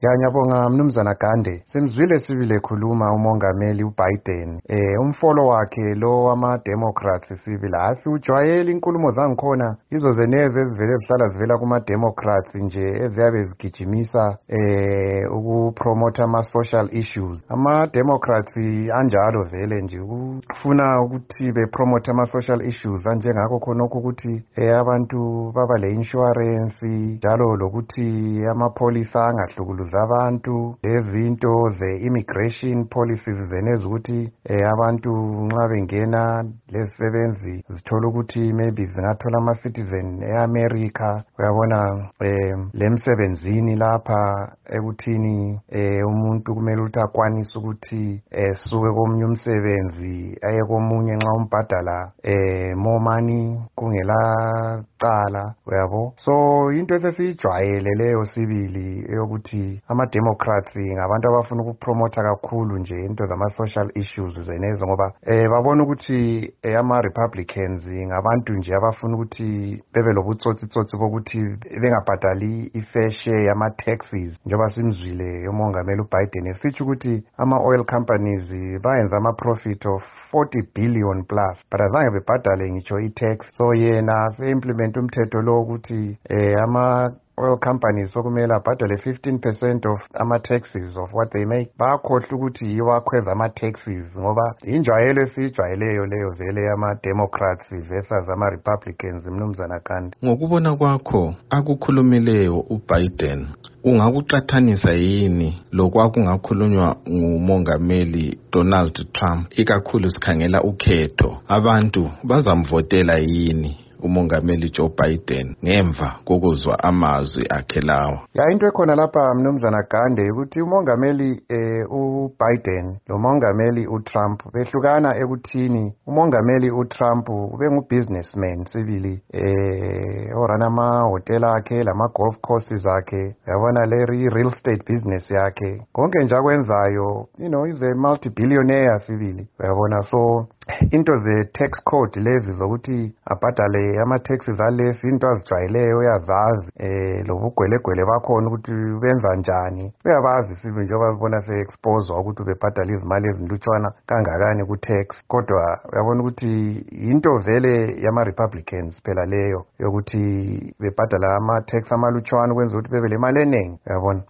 Ngiyabonga mnumzana Gande. Simzwile sibile khuluma umongameli uBiden. Umfolo wakhe lo wama-Democrats sibili asiujwayeli inkulumo zangikhona izo zeneze ezivele zihlala zivela kuma-Democrats nje eziyabe zigijimisa ukupromotha ama-social issues. Ama-Democrats anjalo vele nje ukufuna ukuthi bepromothe ama-social issues anjengakho khonokho ukuthi abantu baba le-insurance njalo lokuthi amapholisa angahlukuluzi abantu lezinto ze-immigration policies zeneza ukuthi abantu nxa bengena lezisebenzi zithola ukuthi maybe zingathola ama-citizen e-America. Uyabona lemsebenzini lapha ekuthini umuntu kumele ukuthi akwanise ukuthi suke komunye umsebenzi aye komunye nxa umbhadala more money kungela cala, uyabo. So into esesiyijwayele leyo sibili eyokuthi ama-Democrats ngabantu abafuna ukupromotha kakhulu nje into zama-social issues zenezo ngoba babona ukuthi ama-Republicans ngabantu nje abafuna ukuthi bebe lobutsotsi bokuthi bengabhadali i-fair share yama-taxes njengoba simzwile umongameli uBiden esitsho ukuthi ama-oil companies bayenza ama-profit of 40 billion plus but azange bebhadale ngitsho i-tax. So yena se-implement umthetho lo ukuthi oil companies sokumele abhadale 15% of ama-taxes of what they make. Bakhohlwa ukuthi yiwo akhweza ama-taxes ngoba injwayelo esiyijwayeleyo leyo vele ama-Democrats versus ama-Republicans mnumzana Kandi. Ngokubona kwakho akukhulumileyo uBiden ungakuqathanisa yini lokwakungakhulunywa ngumongameli Donald Trump ikakhulu sikhangela ukhetho abantu bazamvotela yini umongameli Joe Biden ngemva kokuzwa amazwi akhe lawo? Into ekhona lapha mnumzana Gande ukuthi umongameli uBiden nomongameli uTrump behlukana ekuthini umongameli uTrump ubengu-businessman sibili orana amahotela akhe lama-golf courses akhe, yabona le real estate business yakhe konke nje akwenzayo he's a multi-billionaire sibili, uyabona. So into ze-tax code lezi zokuthi abhadale ama-taxes alesi into azijwayeleyo uyazazi lobugwelegwele bakhona ukuthi benza njani uyabazi sibili njengoba bibona se-exposewa ukuthi bebhadala izimali ezinlutshwana kangakani ku-tax. Kodwa uyabona ukuthi into vele yama-Republicans phela leyo yokuthi bebhadala ama-tax amalutshwana ukwenza ukuthi bebe le mali eningi, uyabona.